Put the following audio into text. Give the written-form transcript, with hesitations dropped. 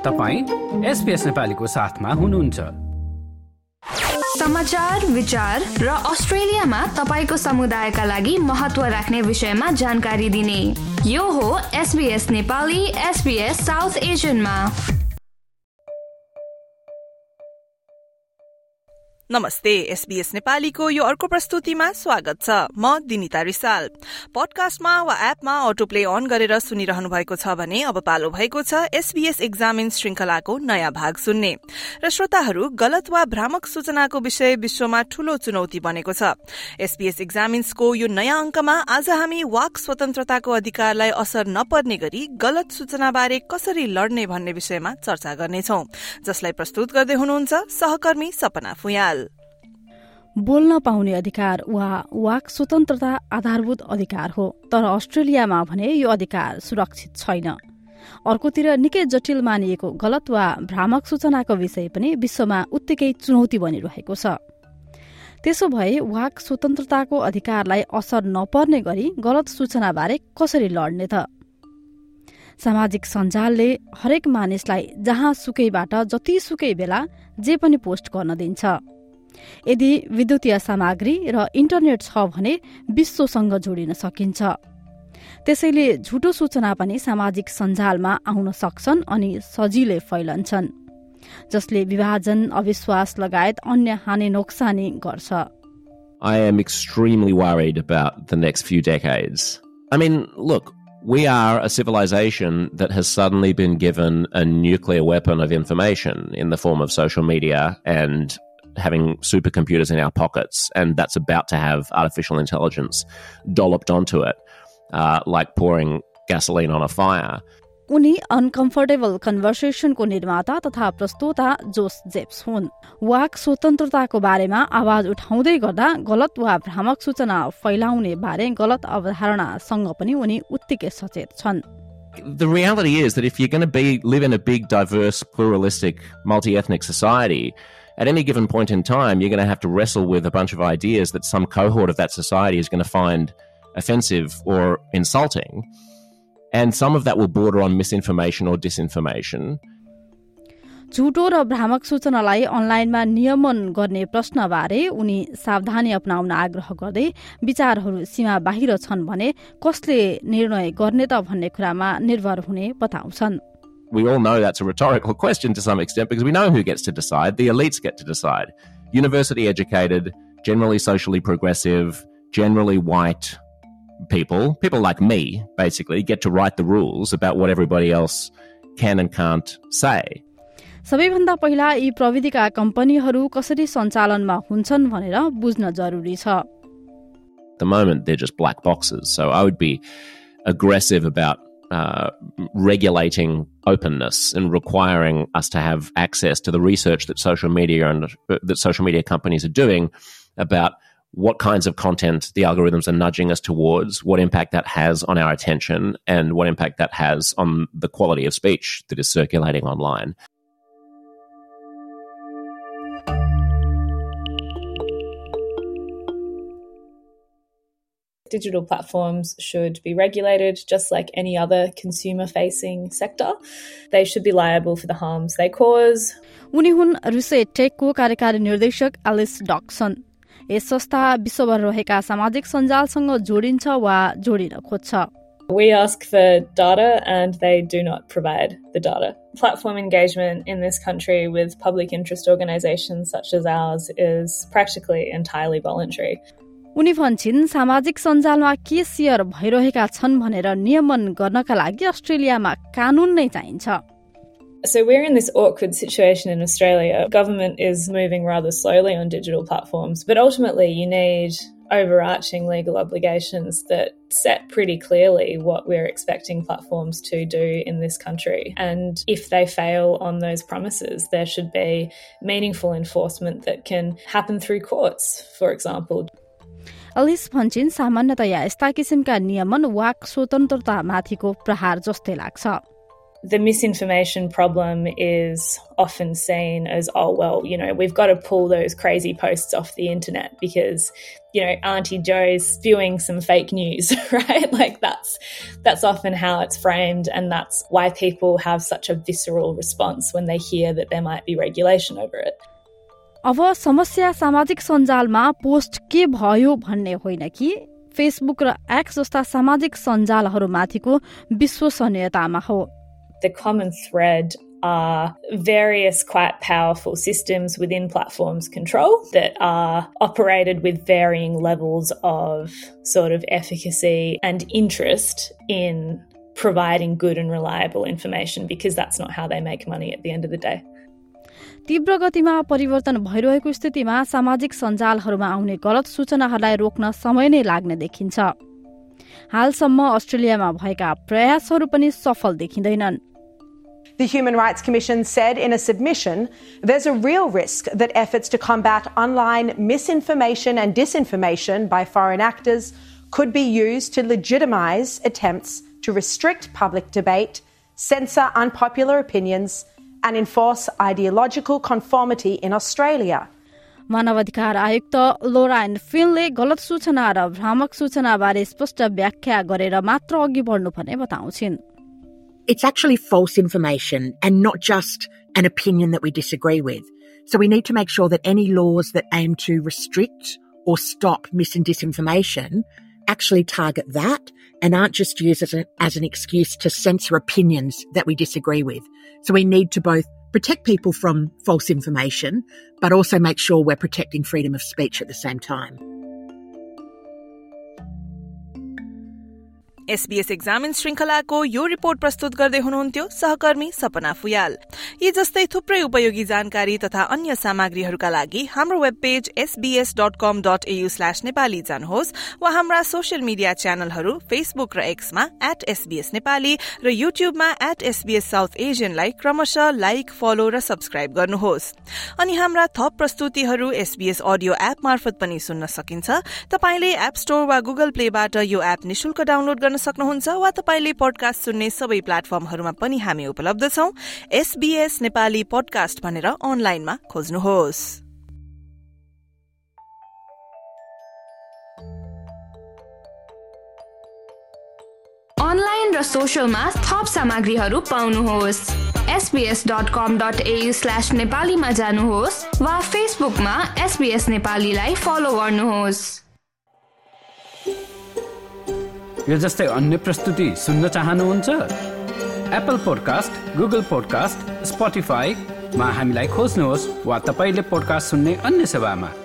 तपाईं SBS नेपालीको साथमा हुनुहुन्छ। समाचार, विचार र अस्ट्रेलियामा तपाईको समुदायका लागि महत्व राख्ने विषयमा जानकारी दिने यो हो SBS नेपाली, SBS साउथ एशियनमा। नमस्ते, SBS नेपालीको यो अर्को प्रस्तुतिमा स्वागत छ। म दिनिता रिसाल। पडकास्टमा वा एपमा अटो प्ले अन गरेर सुनिरहनु भएको छ भने अब पालो भएको छ SBS एक्जामिन्स श्रृंखलाको नयाँ भाग सुन्ने। र श्रोताहरू, गलत वा भ्रामक सूचनाको विषय विश्वमा ठूलो चुनौती बनेको छ। SBS एक्जामिन्सको यो नयाँ अंकमा आज हामी वाक स्वतन्त्रताको अधिकारलाई असर नपर्ने गरी गलत सूचनाबारे कसरी लड्ने भन्ने विषयमा चर्चा गर्नेछौं, जसलाई प्रस्तुत गर्दै हुनुहुन्छ सहकर्मी सपना फुयाल। बोल्न पाउने अधिकार वा वाक स्वतन्त्रता आधारभूत अधिकार हो, तर अस्ट्रेलियामा भने यो अधिकार सुरक्षित छैन। अर्कोतिर निकै जटिल मानिएको गलत वा भ्रामक सूचनाको विषय पनि विश्वमा उत्तिकै चुनौती बनिरहेको छ। त्यसो भए वाक स्वतन्त्रताको अधिकारलाई असर नपर्ने गरी गलत सूचनाबारे कसरी लड्ने त? सामाजिक सञ्जालले हरेक मानिसलाई जहाँ सुकैबाट जतिसुकै बेला जे पनि पोस्ट गर्न दिन्छ। यदि विद्युतीय सामग्री र इन्टरनेट छ भने विश्वसँग जोडिन सकिन्छ। त्यसैले झुटो सूचना पनि सामाजिक सञ्जालमा आउन सक्छन् अनि सजिलै फैलन्छन्, जसले विभाजन, अविश्वास लगायत अन्य हानि नोक्सानी गर्छ। I am extremely worried about the next few decades. I mean, look, we are a civilization that has suddenly been given a nuclear weapon of information in the form of social media and having supercomputers in our pockets, and that's about to have artificial intelligence dolloped onto it, like pouring gasoline on a fire. उनी uncomfortable कन्भर्सेसनको निर्माता तथा प्रस्तोता जोस जेप्स हुन्। Walk स्वतन्त्रताको बारेमा आवाज उठाउँदै गर्दा गलत वा भ्रामक सूचना फैलाउने बारे गलत अवधारणासँग पनि उनी उत्तिकै सचेत छन्। The reality is that if you're going to live in a big, diverse, pluralistic, multi-ethnic society, at any given point in time, you're going to have to wrestle with a bunch of ideas that some cohort of that society is going to find offensive or insulting. And some of that will border on misinformation or disinformation. झुटो र भ्रामक सूचनालाई अनलाइनमा नियमन गर्ने प्रश्नबारे उनी सावधानी अपनाउन आग्रह गर्दै विचारहरू सीमा बाहिर छन् भने कसले निर्णय गर्ने त भन्ने कुरामा निर्भर हुने बताउँछन्। We all know that's a rhetorical question to some extent because we know who gets to decide. The elites get to decide. University educated, generally socially progressive, generally white people like me, basically, get to write the rules about what everybody else can and can't say. सबैभन्दा पहिला यी प्रविधिका कम्पनीहरू कसरी सञ्चालनमा हुन्छन् भनेर बुझ्न जरुरी छ। At the moment, they're just black boxes. So I would be aggressive about regulating openness and requiring us to have access to the research that social media companies are doing about what kinds of content the algorithms are nudging us towards, what impact that has on our attention, and what impact that has on the quality of speech that is circulating online. Digital platforms should be regulated just like any other consumer-facing sector. They should be liable for the harms they cause. उनी हुन् रुसे टेकको कार्यकारी निर्देशक Alice डक्सन। यस संस्था विश्वभर रहेका सामाजिक सञ्जालसँग जोडिन्छ वा जोडिन खोज्छ। We ask for data and they do not provide the data. Platform engagement in this country with public interest organizations such as ours is practically entirely voluntary. उनी भन्छन् सामाजिक सञ्जालमा के शेयर भइरहेका छन् भनेर नियमन गर्नका लागि अस्ट्रेलियामा कानून नै चाहिन्छ। So we're in this awkward situation in Australia. Government is moving rather slowly on digital platforms, but ultimately you need overarching legal obligations that set pretty clearly what we're expecting platforms to do in this country. And if they fail on those promises, there should be meaningful enforcement that can happen through courts, for example. Alice भन्छन् सामान्यतया यस्ता किसिमका नियमन walk स्वतन्त्रता माथिको प्रहार जस्तै लाग्छ। the misinformation problem is often seen as, oh, well, we've got to pull those crazy posts off the internet because, Auntie Joe's spewing some fake news, right? Like that's often how it's framed, and that's why people have such a visceral response when they hear that there might be regulation over it. अब समस्या सामाजिक सञ्जालमा post के भयो भन्ने होइन कि Facebook र एक्स जस्ता सामाजिक सञ्जालहरूमाथिको विश्वसनीयतामा हो. The common thread are various quite powerful systems within platforms' control that are operated with varying levels of sort of efficacy and interest in providing good and reliable information, because that's not how they make money at the end of the day. तीव्र गतिमा परिवर्तन भइरहेको स्थितिमा सामाजिक सञ्जालहरूमा आउने गलत सूचनाहरूलाई रोक्न समय नै लाग्ने देखिन्छ. हालसम्म अस्ट्रेलियामा भएका प्रयासहरू पनि सफल देखिँदैनन्. The Human Rights Commission said in a submission, there's a real risk that efforts to combat online misinformation and disinformation by foreign actors could be used to legitimise attempts to restrict public debate, censor unpopular opinions, and enforce ideological conformity in Australia. मानवाधिकार आयुक्त लोराइन फिनले गलत सूचना र भ्रामक सूचनाबारे स्पष्ट व्याख्या गरेर मात्र अघि बढ्नुपर्ने बताउँछिन्. It's actually false information and not just an opinion that we disagree with. So we need to make sure that any laws that aim to restrict or stop mis and disinformation actually target that and aren't just used as an excuse to censor opinions that we disagree with. So we need to both protect people from false information, but also make sure we're protecting freedom of speech at the same time. SBS examine श्रृंखलाको यो report प्रस्तुत गर्दै हुनुहुन्थ्यो सहकर्मी सपना फुयाल. यी जस्तै थुप्रै उपयोगी जानकारी तथा अन्य सामग्रीहरूका लागि हाम्रो वेब पेज sbs.com.au/nepali जानुहोस् वा हाम्रा सोशल मिडिया च्यानलहरू फेसबुक र एक्समा @SBS नेपाली र युट्युबमा @SBS साउथ एशियन लाई क्रमशः लाइक, फलो र सब्स्क्राइब गर्नुहोस्. अनि हाम्रा थप प्रस्तुतिहरू SBS अडियो एप मार्फत पनि सुन्न सकिन्छ. तपाईले एप स्टोर वा गुगल प्लेबाट यो एप निशुल्क डाउनलोड गर्न सक्नुहुन्छ वा तपाईले पडकास्ट सुन्ने सबै प्लेटफर्महरूमा पनि हामी उपलब्ध छौं. SBS नेपाली पडकास्ट भनेर अनलाइनमा खोज्नुहोस्. अनलाइन र सोशलमा थप सामग्रीहरू पाउनुहोस्. sbs.com.au/nepali मा जानुहोस् वा फेसबुकमा SBS नेपालीलाई फलो गर्नुहोस्. यो जस्तै अन्य प्रस्तुति सुन्न चाहनुहुन्छ? Apple podcast, Google podcast, Spotify मा हामीलाई खोज्नुहोस् वा तपाईले पोडकास्ट सुन्ने अन्य सेवामा.